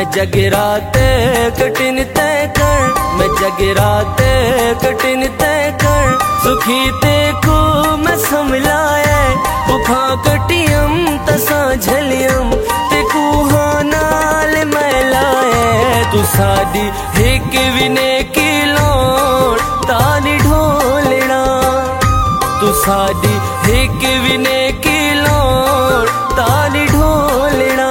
मैं जगराते कठिन तय कर, मैं जगराते कठिन तय कर। सुखी ते को मैं समलाए बुखा कटियम तसा झलियम ते कुहा नाल मैं लाए। तू साडी हिक विने की लोड़ तानी ढोलना, तू साडी हिक विने की लोड़ तानी ढोलना।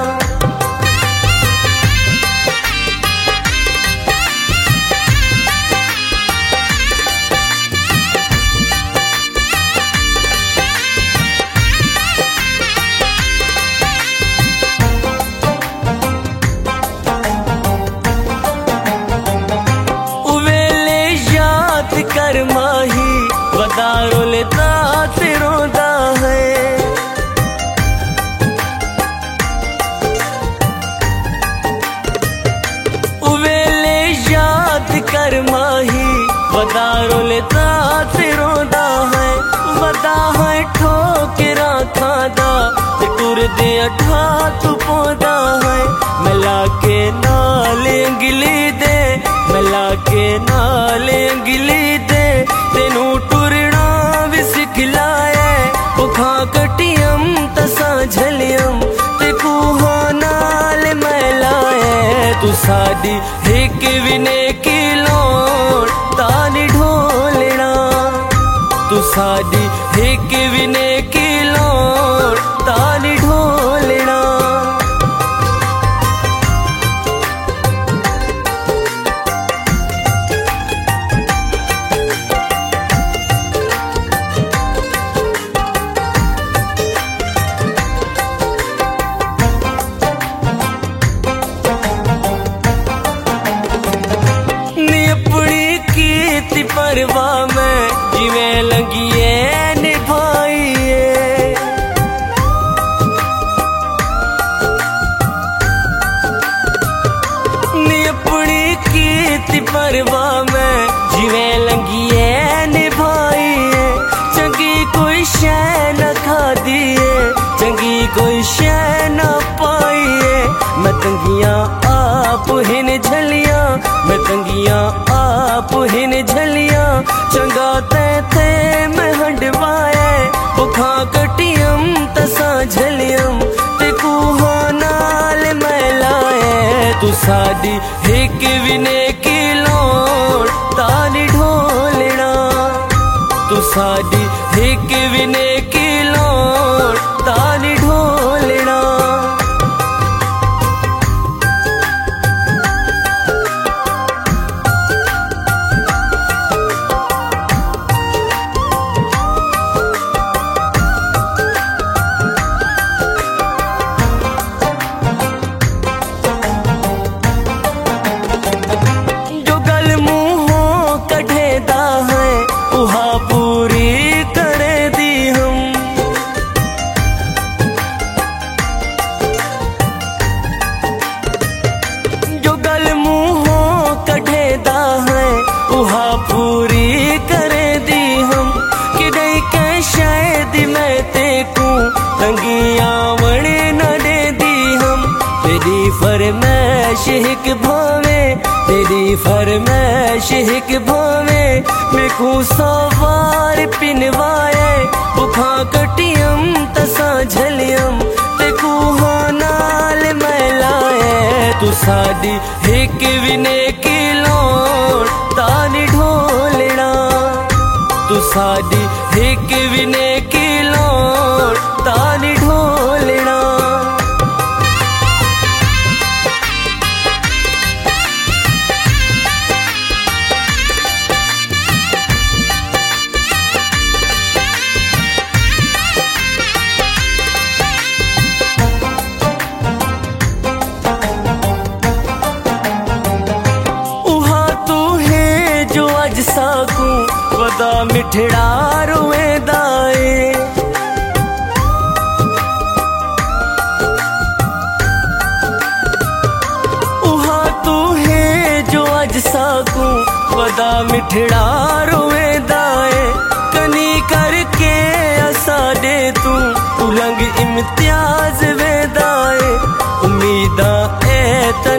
कर माही वदारो लेता रोदा है, उवेले याद कर माही वदारो लेता रोदा है। वदा है ठोकरा खादा टुर दे अठा तू पौधा है। मिला के नाल गिली दे, मिला के नाल गिली दे, तेनू टुरना भी सिखलाए बुखा कटियम तसा झलियम ते कुहा नाल मैं लाए। तू साडी हिक विने की लोड़ तानी ढोलना, तू साडी हिक विने की लोड़ तानी ढोलना। परवा में जिवें लगिए निभाइए, नी अपनी कीर्ति परवा में जिवें लगिए निभाइए। चंगी कोई शै न खा दिए, चंगी कोई शै न पाइए। मैं तंगियां आप हिन झलियां, मैं तंगियां आप हिन झलियां। चंगा ते मैं हंडवाए बुखा कटियम तसा झलियम ते कुहा नाल मैं लाए। तू साडी हिक विने की लोड़ तानी ढोलना, तू साडी हिक विने की लोड़ तानी ढोलना। पूरी करे दी हम कि दई के शायद मैं तेकू तंगिया वणे न दे दी हम। तेरी फरमाइश हिक भावे, तेरी फरमाइश हिक भावे। मेकू सवार पिनवाए बुखा कटियम तसा झलियम ते कुहा नाल मैं लाए। तू साडी हिक विने की लोड़ तानी ढोलना, तू साडी हिक विने की लोड़ तानी ढोलना। साकू वदा मिठड़ा रोएदा ए, उहा तू है जो अज साकू वदा मिठड़ा रोएदा ए। कनी करके असा दे तू लंग इम्तियाज वेदा ए। उम्मीदा ए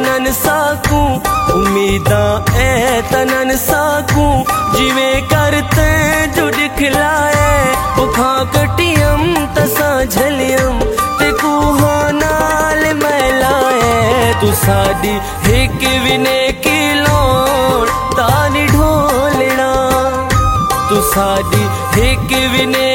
उम्मीदा ए तनन साकू जिवें करते जो दिखलाए उखा कटियम तसा झलियम ते कूहा नाल मैलाए तू साडी हिक विने की लोड़ तानी ढोलना तू साडी हिक विने